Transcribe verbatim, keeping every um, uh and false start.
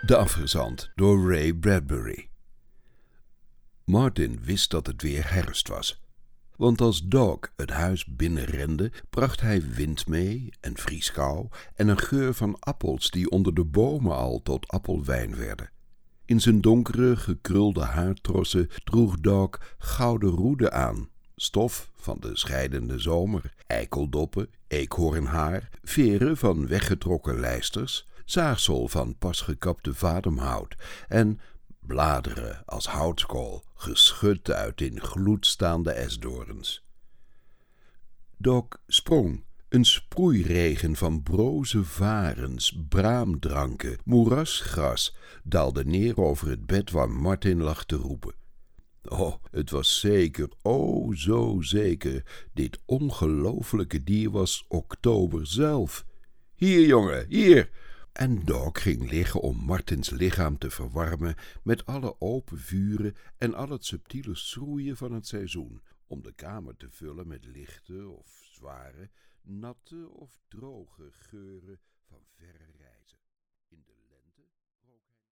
De afgezant door Ray Bradbury. Martin wist dat het weer herfst was. Want als Dog het huis binnenrende, bracht hij wind mee en vrieskou en een geur van appels die onder de bomen al tot appelwijn werden. In zijn donkere, gekrulde haartrossen droeg Dog gouden roeden aan, stof van de scheidende zomer, eikeldoppen, eekhoornhaar, veren van weggetrokken lijsters, zaagsel van pas gekapte vademhout en bladeren als houtskool, geschud uit in gloedstaande esdoorns. Dog sprong, een sproeiregen van broze varens, braamdranken, moerasgras daalde neer over het bed waar Martin lag te roepen. Oh, het was zeker, oh zo zeker, dit ongelooflijke dier was Oktober zelf. Hier, jongen, hier! En Dog ging liggen om Martins lichaam te verwarmen met alle open vuren en al het subtiele schroeien van het seizoen, om de kamer te vullen met lichte of zware, natte of droge geuren van verre reizen.